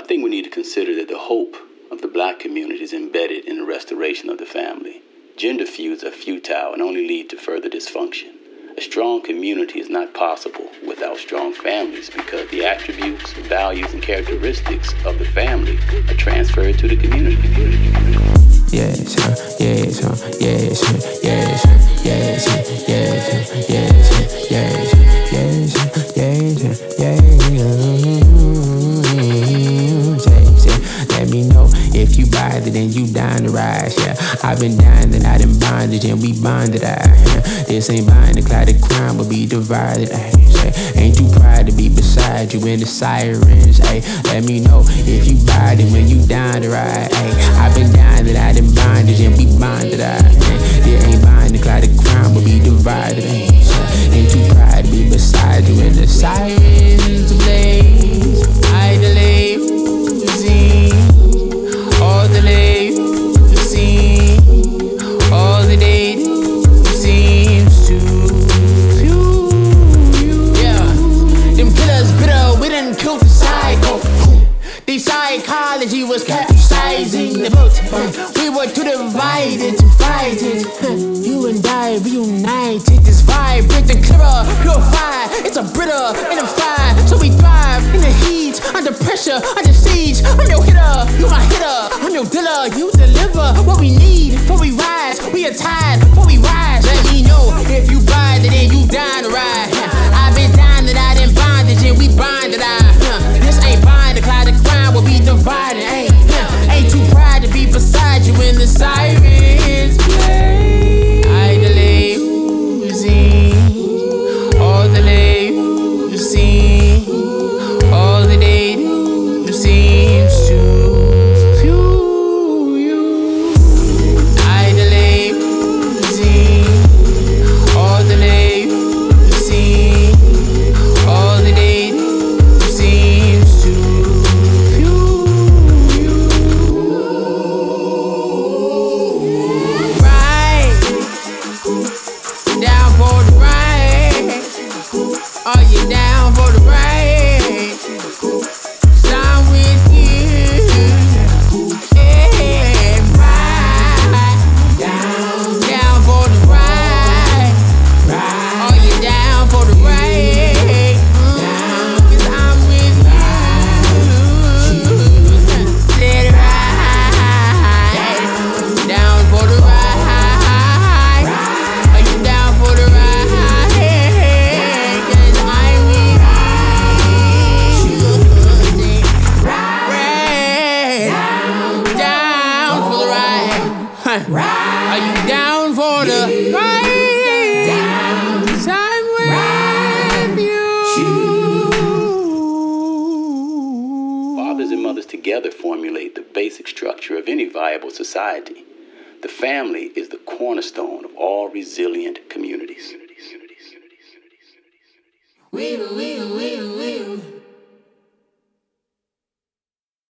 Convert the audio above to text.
think we need to consider that the hope of the black community is embedded in the restoration of the family. Gender feuds are futile and only lead to further dysfunction. A strong community is not possible without strong families because the attributes, values, and characteristics of the family are transferred to the community. Yes, yes, yes, yes, yes, yes, yes, yes, yes, yes, yes. Let me know if you buy it, then you down to rise, yeah. I've been dying, then I done bondage, and we bonded, This ain't buying the cloud of crime, will be divided, Ain't you proud to be beside you in the sirens, Let me know if you buy it when you down to ride, I've been dying, then I done bondage, and we bonded, This ain't buying the cloud of crime, will be divided, Ain't you proud to be beside you in the sirens blaze, I delay losing all the late you see, all the date seems to fuel you. Yeah, them killers bitter, we done killed the cycle. The psychology was capsizing the boat. We were too divided to fight it. You and I reunited. This vibe, break the clearer, purify. It's a britter in a fire, so we thrive in the heat, under pressure, under siege. I'm your hitter, you my hitter. I'm your dealer, you deliver what we need. Before we rise, we are tired. Before we rise, let me know if you buy it, then you down to ride. I've been down that I done bondage, and we bonded. This ain't buying the cloud of crime, will be divided. Ain't too proud to be beside you in the sirens play. I delay losing all the late you see, all the date you seems to fuel you. I delay losing all the late you see, all the date you seems to fuel you. Right, down for the ride. Are you down for the ride? 'Cause I'm with you. Yeah, ride. Down for the ride. Are you down for the ride? 'Cause I'm with you. Let it ride. Down for the ride. Are you down for the ride? Are you down for the ride? I'm with you. Fathers and mothers together formulate the basic structure of any viable society. The family is the cornerstone of all resilient communities.